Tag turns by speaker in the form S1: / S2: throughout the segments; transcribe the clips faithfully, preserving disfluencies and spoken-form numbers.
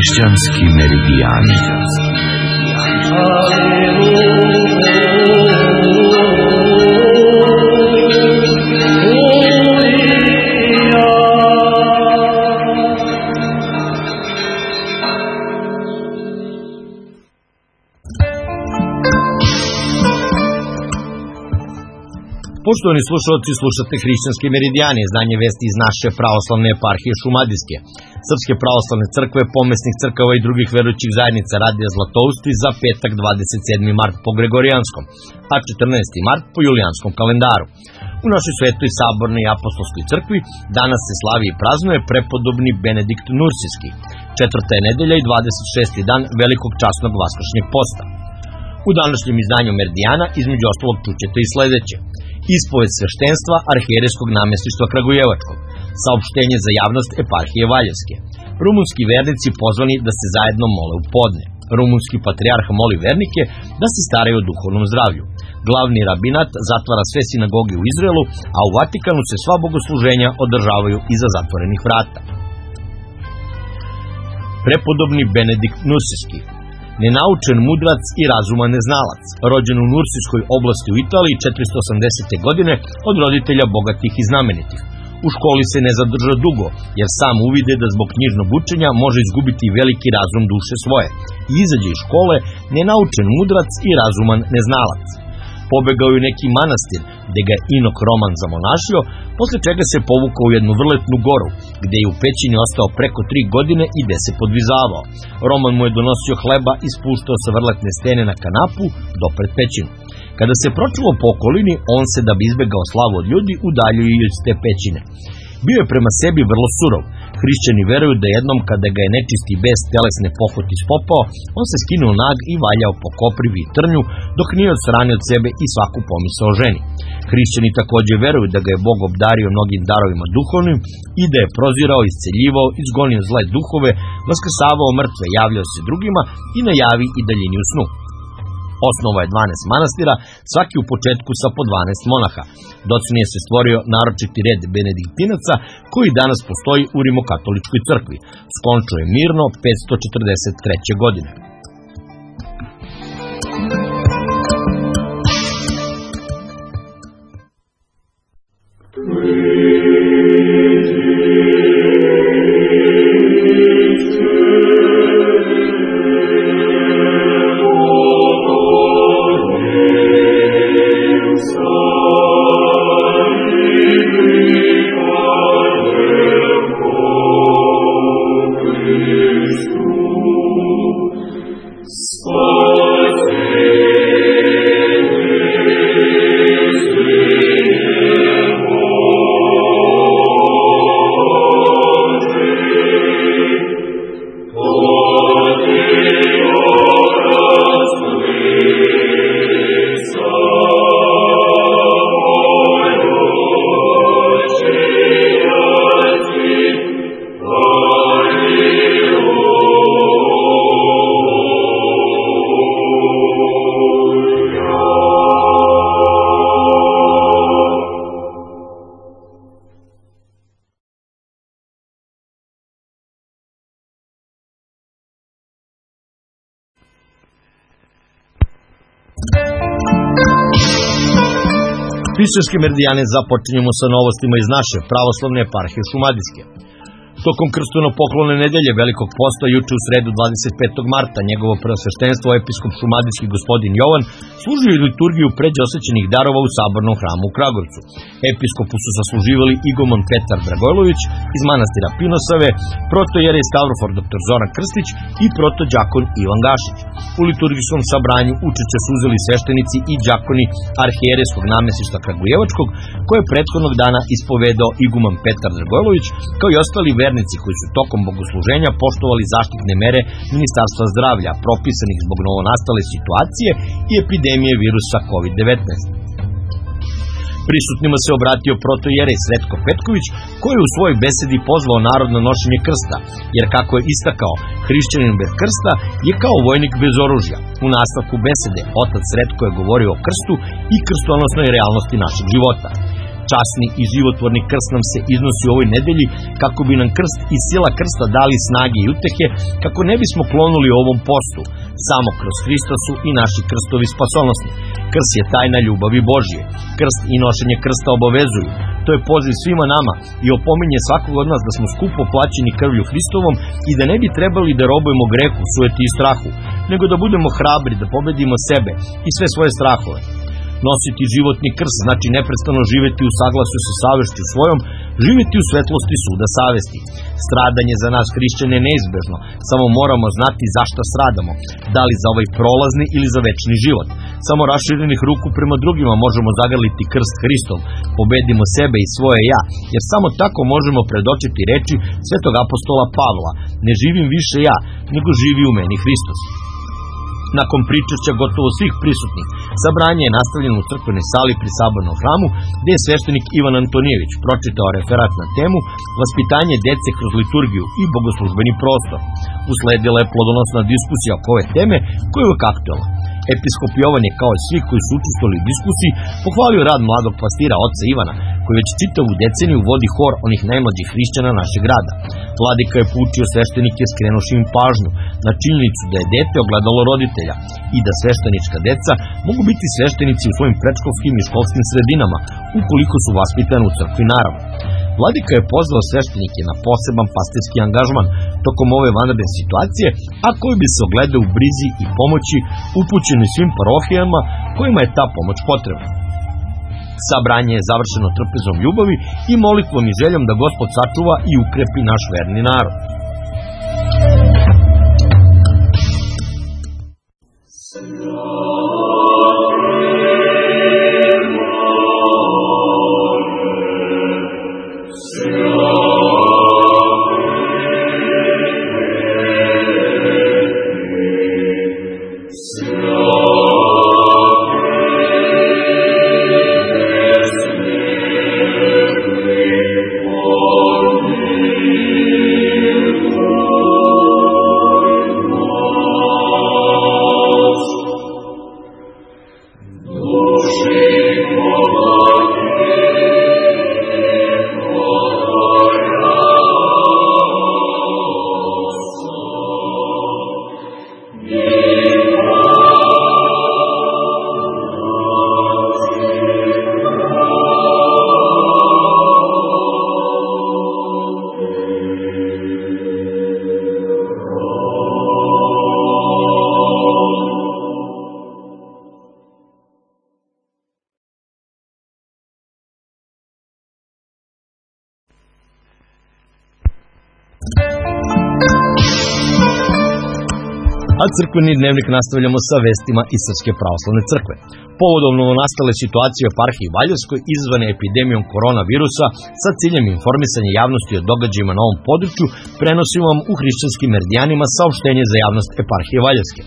S1: Hrišćanski meridijani.
S2: Poštovani slušalci, slušate Hrišćanski meridijani, izdanje vesti iz naše pravoslavne eparhije Šumadijske, Srpske pravoslavne crkve, pomesnih crkava i drugih verujućih zajednica Radija Zlatousti za petak dvadeset sedmi mart po Gregorijanskom, a četrnaesti mart po Julijanskom kalendaru. U našoj svetoj sabornoj i apostolskoj crkvi danas se slavi i praznuje prepodobni Benedikt Nursijski, četvrta je nedelja i dvadeset šesti dan velikog časnog vaskršnjeg posta. U današnjem izdanju Meridijana između ostalog čućete i sledeće: ispoved sveštenstva arhijerejskog namestništva Kragujevačkog, saopštenje za javnost eparhije Valjevske, rumunski vernici pozvani da se zajedno mole u podne, rumunski patrijarh moli vernike da se staraju o duhovnom zdravlju, glavni rabinat zatvara sve sinagoge u Izraelu, a u Vatikanu se sva bogosluženja održavaju iza zatvorenih vrata. Prepodobni Benedikt Nursijski, nenaučen mudrac i razuman neznalac, rođen u Nursijskoj oblasti u Italiji četiristo osamdesete godine od roditelja bogatih i znamenitih. U školi se ne zadrža dugo, jer sam uvide da zbog knjižnog učenja može izgubiti veliki razum duše svoje i izađe iz škole nenaučen mudrac i razuman neznalac. Pobegao je u neki manastir, gde ga je inok Roman zamonašio, posle čega se povukao u jednu vrletnu goru, gde je u pećini ostao preko tri godine i gde se podvizavao. Roman mu je donosio hleba i spuštao sa vrletne stene na kanapu do pred pećinu. Kada se pročulo po okolini, on se, da bi izbegao slavu od ljudi, udaljio i iz te pećine. Bio je prema sebi vrlo surov. Hrišćani veruju da jednom kada ga je nečisti bes telesne pohoti spopao, on se skinuo nag i valjao po koprivi i trnju, dok nije odstranio od sebe i svaku pomisao o ženi. Hrišćani takođe veruju da ga je Bog obdario mnogim darovima duhovnim i da je prozirao, isceljivao, izgonio zle duhove, vaskrsavao mrtve, javljao se drugima i najavi i daljini u snu. Osnovao je dvanaest manastira, svaki u početku sa po dvanaest monaha. Docnije se stvorio naročiti red benediktinaca koji danas postoji u Rimokatoličkoj crkvi. Skončio je mirno petsto četrdeset treće. godine. Hrišćanske meridijane započinjemo sa novostima iz naše pravoslavne eparhije Šumadijske. Tokom krstvopoklone nedelje velikog posta juče u sredu dvadeset petog marta njegovo preosveštenstvo episkop šumadijski gospodin Jovan služio je liturgiju pređe osvećenih darova u sabornom hramu u Kragujevcu. Episkopu su sasluživali igumon Petar Dragojlović iz manastira Pinosave, protojerej Stavrofor doktor Zoran Krstić i protođakon Ivan Gašić. U liturgijskom sabranju učešće su uzeli sveštenici i đakoni arhijerejskog namestništva Kragujevačkog, koje je prethodnog dana ispovedao iguman Petar Dragojlović, kao i ostali vernici koji su tokom bogosluženja poštovali zaštitne mere Ministarstva zdravlja propisanih zbog novonastale situacije i epidemije virusa kovid devetnaest. Prisutnima se obratio protojerej Sretko Petković, koji je u svojoj besedi pozvao narod na nošenje krsta, jer kako je istakao, hrišćanin bez krsta je kao vojnik bez oružja. U nastavku besede otac Sretko je govorio o krstu i krstonosnoj realnosti našeg života. Časni i životvorni krst nam se iznosi u ovoj nedelji kako bi nam krst i sila krsta dali snage i utehe, kako ne bismo klonuli ovom postu. Samo kroz Hrista su i naši krstovi spasonosni. Krst je tajna ljubavi Božje. Krst i nošenje krsta obavezuju. To je poziv svima nama i opominje svakog od nas da smo skupo plaćeni krvlju Hristovom i da ne bi trebali da robujemo grehu, sujeti i strahu, nego da budemo hrabri, da pobedimo sebe i sve svoje strahove. Nositi životni krst znači neprestano živeti u saglasju sa savešću svojom, živeti u svetlosti suda savesti. Stradanje za nas hrišćane je neizbežno, samo moramo znati zašto stradamo, da li za ovaj prolazni ili za večni život. Samo raširenih ruku prema drugima možemo zagrliti krst Hristov, pobedimo sebe i svoje ja, jer samo tako možemo predočiti reči svetog apostola Pavla: ne živim više ja, nego živi u meni Hristos. Nakon pričašća gotovo svih prisutnih, sabranje je nastavljeno u crkvenoj sali pri Sabornom hramu, gde je sveštenik Ivan Antonijević pročitao referat na temu vaspitanje dece kroz liturgiju i bogoslužbeni prostor. Usledila je plodonosna diskusija oko ove teme koja je uvek aktuelna. Episkop Jovan je, kao i svi koji su učestvovali u diskusiji, pohvalio rad mladog pastira oca Ivana, koji već čitavu deceniju vodi hor onih najmlađih hrišćana našeg grada. Vladika je poučio sveštenike skrenuši im pažnju na činjenicu da je dete ogledalo roditelja i da sveštenička deca mogu biti sveštenici u svojim predškolskim i školskim sredinama, ukoliko su vaspitani u crkvi naravno. Vladika je pozvao sveštenike na poseban pastirski angažman tokom ove vanredne situacije, a koji bi se ogledao u brizi i pomoći upućeni svim parohijama kojima je ta pomoć potrebna. Sabranje je završeno trpezom ljubavi i molitvom i željom da Gospod sačuva i ukrepi naš verni narod. A crkveni dnevnik nastavljamo sa vestima iz Srpske pravoslavne crkve. Povodom novonastale situacije u eparhiji Valjevskoj izazvane epidemijom koronavirusa sa ciljem informisanja javnosti o događajima na ovom području, prenosimo vam u hrišćanskim meridijanima saopštenje za javnost eparhije Valjevske.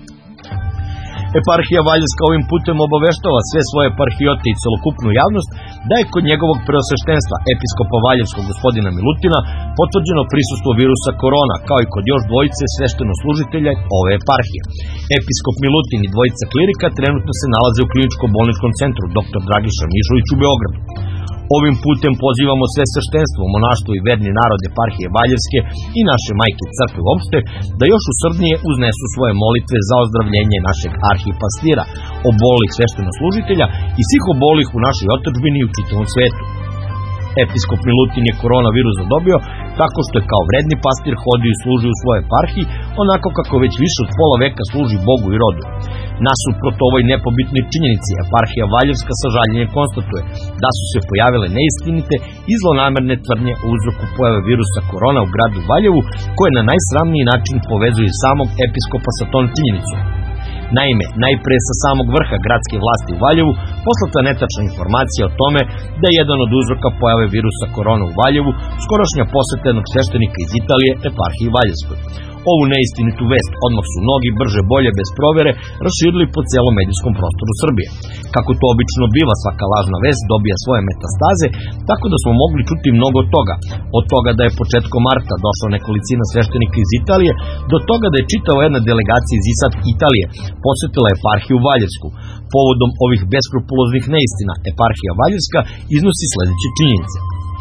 S2: Eparhija Valjevska ovim putem obaveštava sve svoje eparhijote i celokupnu javnost da je kod njegovog preosveštenstva episkopa Valjevskog gospodina Milutina potvrđeno prisustvo virusa korona, kao i kod još dvojice sveštenoslужitelja ove eparhije. Episkop Milutin i dvojica klirika trenutno se nalaze u kliničko-bolničkom centru doktor Dragiša Mišović u Beogradu. Ovim putem pozivamo sve sveštenstvo, monaštvo i verni narod eparhije Valjevske i naše majke crkve uopšte da još usrdnije uznesu svoje molitve za ozdravljenje našeg arhipastira, obolih sveštenoslужitelja i svih obolih u našoj otadžbini i u čitavom svetu. Episkop Milutin je koronavirus zadobio tako što je kao vredni pastir hodio i služio u svojoj eparhiji, onako kako već više od pola veka služi Bogu i rodu. Nasuprot ovoj nepobitnoj činjenici, eparhija Valjevska sa žaljenjem konstatuje da su se pojavile neistinite i zlonamerne tvrdnje o uzroku pojave virusa korona u gradu Valjevu, koje na najsramniji način povezuju samog episkopa sa tom činjenicom. Naime, najpre sa samog vrha gradske vlasti u Valjevu poslata netačna informacija o tome da je jedan od uzroka pojave virusa korona u Valjevu skorašnja poseta jednog sveštenika iz Italije eparhiji Valjevskoj. Ovu neistinitu vest odmah su mnogi brže bolje bez provere raširili po celom medijskom prostoru Srbije. Kako to obično biva, svaka lažna vest dobija svoje metastaze, tako da smo mogli čuti mnogo toga. Od toga da je početkom marta došla nekolicina sveštenika iz Italije, do toga da je čitava jedna delegacija iz Isad Italije posetila eparhiju Valjevsku. Povodom ovih beskrupuloznih neistina, eparhija Valjevska iznosi sledeće činjenice.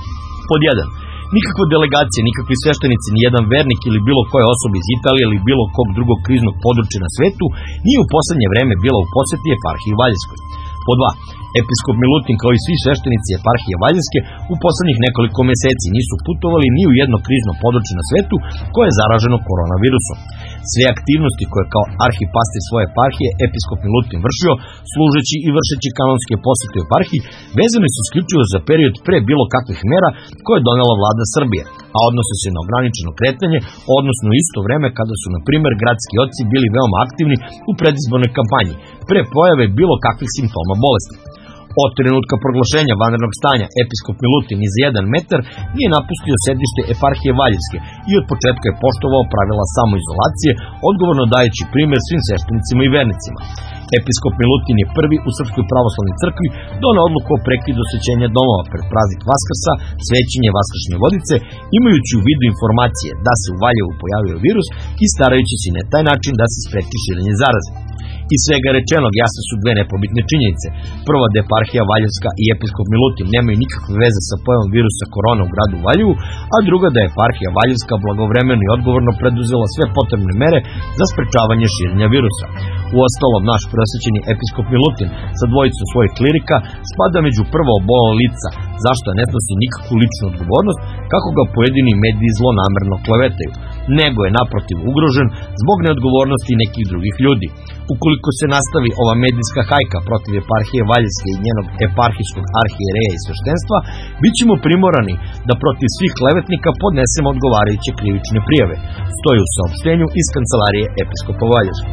S2: Pod jedan. Nikakva delegacija, nikakvi sveštenici, ni jedan vernik ili bilo koja osoba iz Italije ili bilo kog drugog kriznog područja na svetu nije u poslednje vreme bila u poseti eparhiji Valjevskoj. Po dva. Episkop Milutin kao i svi sveštenici eparhije Valjevske u poslednjih nekoliko meseci nisu putovali ni u jedno krizno područje na svetu koje je zaraženo koronavirusom. Sve aktivnosti koje kao arhipastir svoje eparhije episkop Milutin vršio, služeći i vršeći kanonske posete u eparhiji, vezane su isključivo za period pre bilo kakvih mera koje je donela vlada Srbije, a odnose se na ograničeno kretanje, odnosno isto vreme kada su, na primer, gradski oci bili veoma aktivni u predizbornoj kampanji, pre pojave bilo kakvih simptoma bolesti. Od trenutka proglašenja vanrednog stanja episkop Milutin ni za jedan metar nije napustio sedište eparhije Valjevske i od početka je poštovao pravila samoizolacije, odgovorno dajući primjer svim sveštenicima i vernicima. Episkop Milutin je prvi u Srpskoj pravoslavnoj crkvi doneo odluku o prekidu osvećenja domova pred praznik Vaskrsa, svećenje vaskršnje vodice, imajući u vidu informacije da se u Valjevu pojavio virus i starajući se na taj način da se spreči širenje zaraze. Iz svega rečenog jasne su dve nepobitne činjenice. Prva, da eparhija Valjevska i episkop Milutin nemaju nikakve veze sa pojavom virusa korona u gradu Valjevu, a druga, da je eparhija Valjevska blagovremeno i odgovorno preduzela sve potrebne mere za sprečavanje širenja virusa. Uostalom, naš preosvećeni episkop Milutin sa dvojicom svojih klirika spada među prvo obolela lica, zašto ne snosi nikakvu ličnu odgovornost, kako ga pojedini mediji zlonamerno klevetaju, nego je naprotiv ugrožen zbog neodgovornosti nekih drugih ljudi. Ukoliko se nastavi ova medijska hajka protiv eparhije Valjevske i njenog eparhijskog arhijereja i sveštenstva, bit ćemo primorani da protiv svih klevetnika podnesemo odgovarajuće krivične prijave, stoji u saopštenju iz kancelarije episkopa Valjevskog.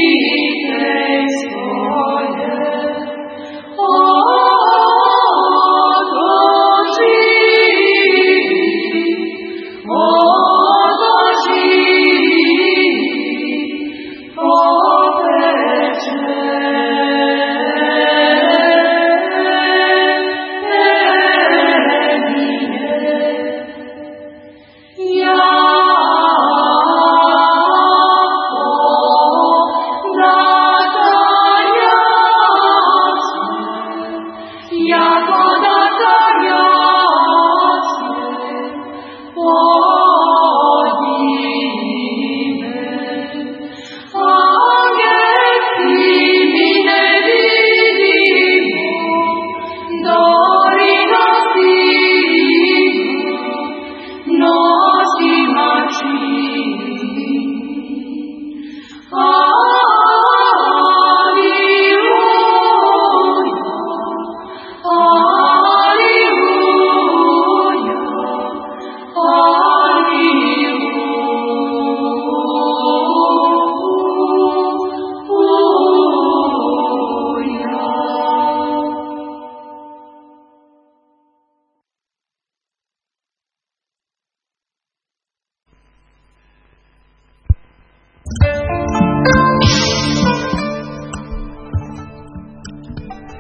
S3: Oh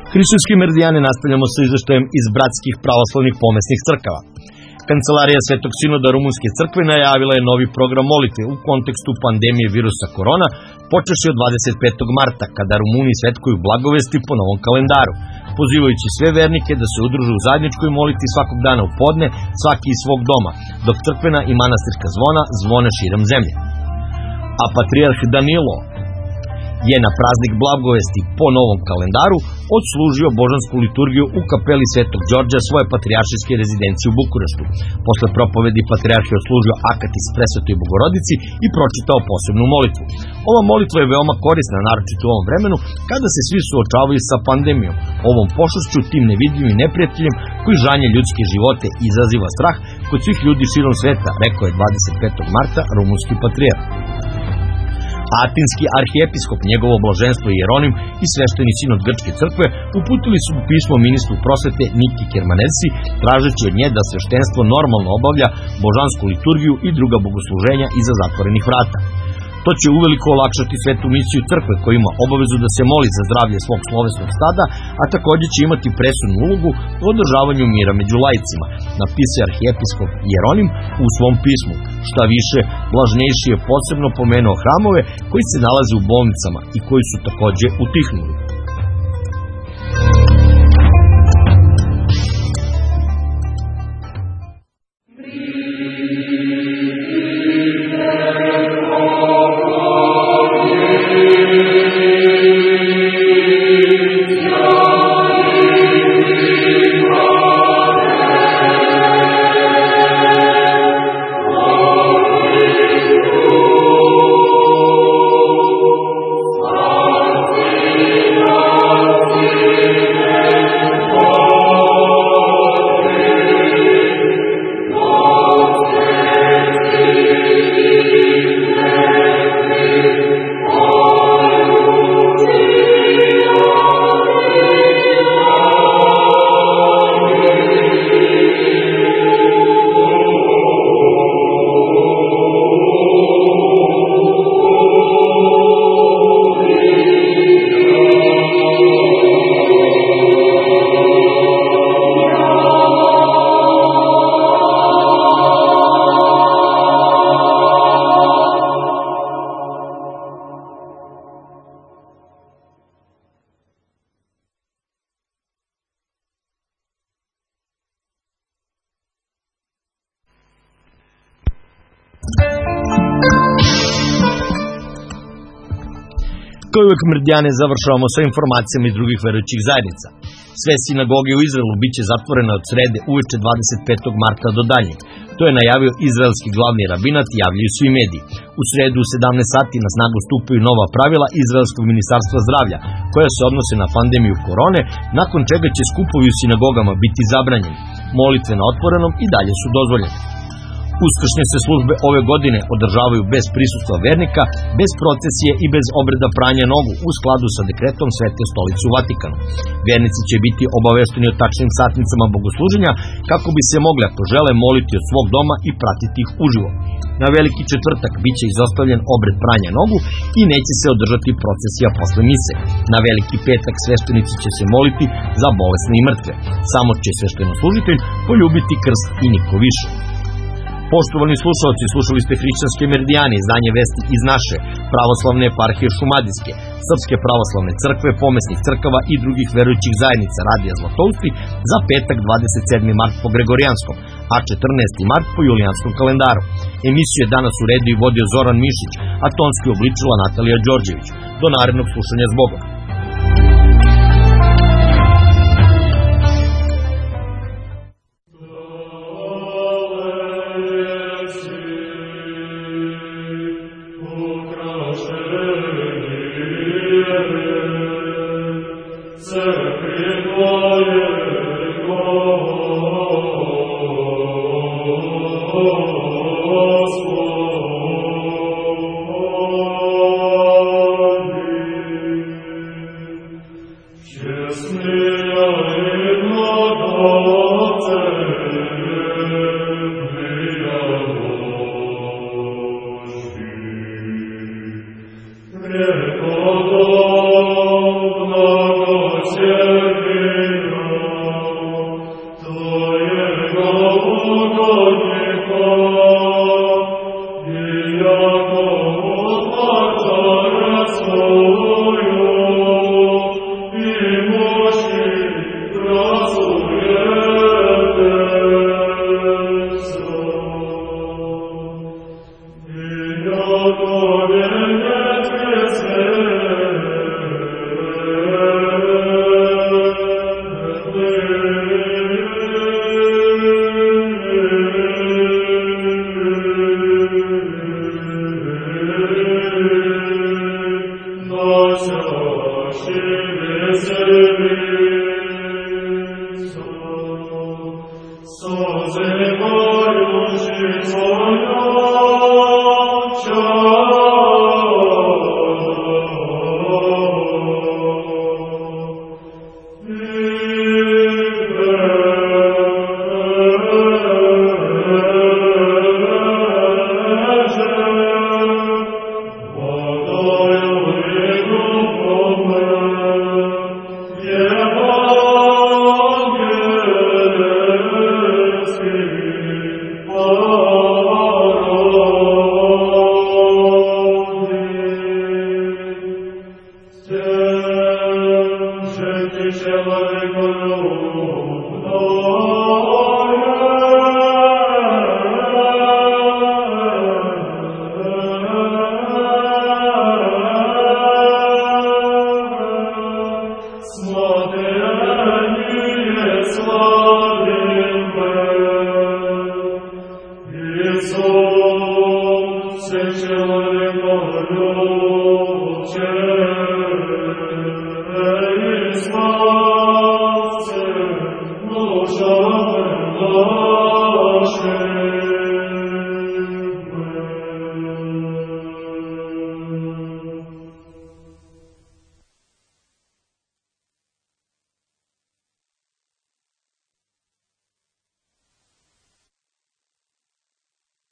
S2: Hrišćanski meridijane nastavljamo sa izveštajem iz bratskih pravoslavnih pomesnih crkava. Kancelarija Svetog sinoda Rumunske crkve najavila je novi program molitve u kontekstu pandemije virusa korona, počevši od dvadeset petog marta, kada Rumuni svetkuju blagovesti po novom kalendaru, pozivajući sve vernike da se udruže u zajedničkoj molitvi svakog dana u podne, svaki iz svog doma, dok crkvena i manastirska zvona zvone širom zemlje. A patrijarh Danilo je na praznik blagovesti po novom kalendaru odslužio božansku liturgiju u kapeli Svetog Đorđa svoje patrijaršijske rezidencije u Bukureštu. Posle propovedi patrijarh je odslužio akatis Presvetoj Bogorodici i pročitao posebnu molitvu. Ova molitva je veoma korisna, naročito u ovom vremenu, kada se svi suočavaju sa pandemijom, ovom pošašću, tim nevidljivim neprijateljem koji žanje ljudske živote i izaziva strah kod svih ljudi širom sveta, rekao je dvadeset petog marta rumunski patrijarh. Atinski arhijepiskop, njegovo blaženstvo Jeronim i svešteni sinod Grčke crkve uputili su pismo ministru prosvete Niki Kermanesi, tražeći od nje da sveštenstvo normalno obavlja božansku liturgiju i druga bogosluženja iza zatvorenih vrata. To će uveliko olakšati svetu misiju crkve koja ima obavezu da se moli za zdravlje svog slovesnog stada, a također će imati presudnu ulogu u održavanju mira među laicima, napisao arhijepiskop Jeronim u svom pismu. Šta više, blažnejši je posebno pomenuo hramove koji se nalaze u bolnicama i koji su također utihnuli. Kao uvek Merdijane završavamo sa informacijama iz drugih verujućih zajednica. Sve sinagoge u Izraelu biće zatvorene od srede uveče dvadeset petog marta do daljnjeg. To je najavio izraelski glavni rabinat, javljaju svi mediji. U sredu u sedamnaest sati na snagu stupaju nova pravila Izraelskog ministarstva zdravlja, koja se odnose na pandemiju korone, nakon čega će skupovi u sinagogama biti zabranjeni. Molitve na otvorenom i dalje su dozvoljene. Uskršnje se službe ove godine održavaju bez prisustva vernika, bez procesije i bez obreda pranja nogu u skladu sa dekretom Svete stolice u Vatikanu. Vernici će biti obavešteni o tačnim satnicama bogosluženja kako bi se mogli, ako žele, moliti od svog doma i pratiti ih uživo. Na Veliki četvrtak biće izostavljen obred pranja nogu i neće se održati procesija posle mise. Na Veliki petak sveštenici će se moliti za bolesne i mrtve. Samo će sveštenoslужitelj poljubiti krst i niko više. Poštovani slušalci, slušali ste Hrišćanske meridijane, izdanje vesti iz naše pravoslavne eparhije Šumadijske, Srpske pravoslavne crkve, pomesnih crkava i drugih verujućih zajednica Radija Zlatousti za petak dvadeset sedmi mart po Gregorijanskom, a četrnaesti mart po Julijanskom kalendaru. Emisiju je danas uredio i vodio Zoran Mišić, a tonski obličila Natalija Đorđević. Do narednog slušanja s Bogom.
S3: Sexual